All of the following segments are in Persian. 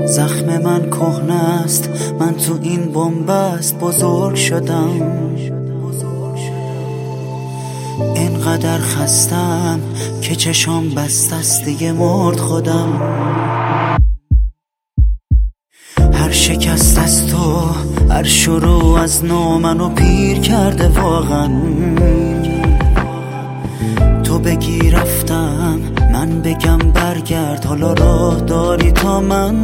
زخم من کهنه است، من تو این بنبست بزرگ شدم. اینقدر خستم که چشام بسته است، دیگه مرد خودم. هر شکست از تو، هر شروع از نو منو پیر کرده واقعا. تو بگی رفتم، من بگم برگرد، حالا راه داری تا من.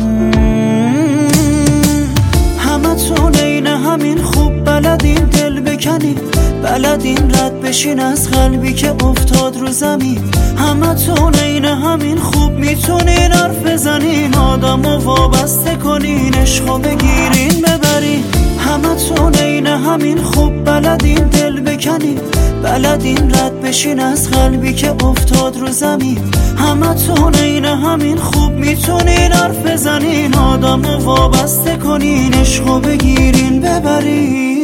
همه تون اینه همین خوب بلدین دل بکنین، بلدین رد بشین از قلبی که افتاد رو زمین. همه تون اینه همین خوب میتونین حرف بزنین، آدمو وابسته کنین، عشقو بگیرین ببرین. همه تون اینه همین خوب بلدین دل بکنین، بلدین رد بشین از قلبی که افتاد رو زمین. همه تون اینه همین خوب میتونین حرف بزنین، آدمو وابسته کنین، عشقو بگیرین ببرین.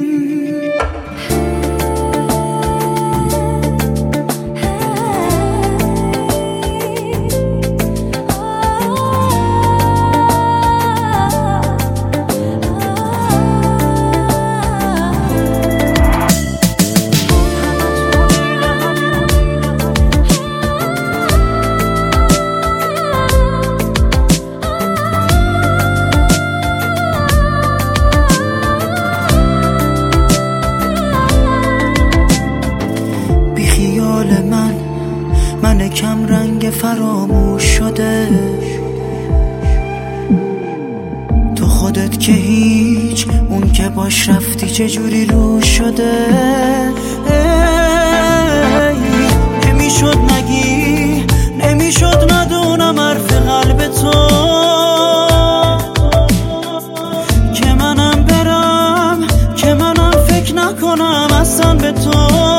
من کم رنگ فراموش شده، تو خودت که هیچ، اون که باش رفتی چجوری روش شده. نمیشد نگی، نمیشد ندونم حرف قلب تو، که منم برم، که منم فکر نکنم اصلا به تو.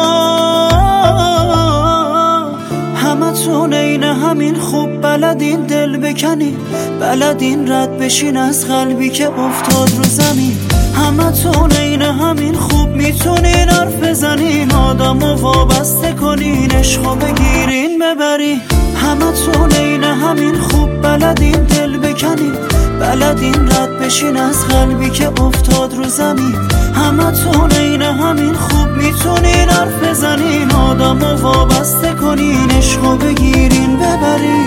همتون اینه همین خوب بلدین دل بکنین، بلدین رد بشین از قلبی که افتاد رو زمین. همتون اینه همین خوب میتونین حرف بزنین، آدمو وابسته کنین، عشقو بگیرین ببرین. همتون اینه همین خوب بلدین دل بکنین، بلدین رد بشین از قلبی که افتاد رو زمین. همتون اینه همین خوب میتونین حرف بزنین، آدمو وابسته کنین، عشقو بگیرین ببرین.